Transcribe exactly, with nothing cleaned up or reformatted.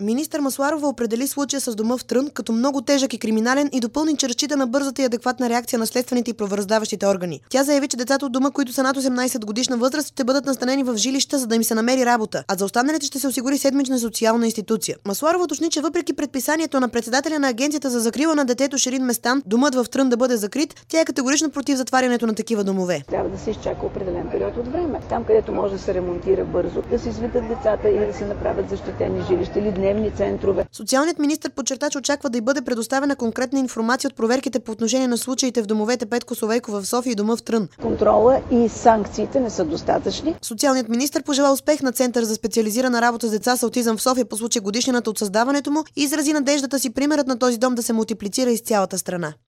Министър Масларова определи случая с дома в Трън като много тежък и криминален и допълни, че разчита на бързата и адекватна реакция на следствените и правораздаващите органи. Тя заяви, че децата от дома, които са над осемнадесет годишна възраст, ще бъдат настанени в жилища, за да им се намери работа, а за останалите ще се осигури седмична социална институция. Масларова уточни, че въпреки предписанието на председателя на Агенцията за закрила на детето Шерин Местан, домът в Трън да бъде закрит, тя е категорично против затварянето на такива домове. Трябва да се изчака определен период от време. Там, където може да се ремонтира бързо, да се изведат децата или да се направят защитени жилища или дневни центрове. Социалният министър подчерта, че очаква да й бъде предоставена конкретна информация от проверките по отношение на случаите в домовете Петко Совейко в София и дома в Трън. Контрола и санкциите не са достатъчни. Социалният министър пожела успех на Център за специализирана работа с деца с аутизъм в София по случай годишнината от създаването му и изрази надеждата си примерът на този дом да се мултиплицира из цялата страна.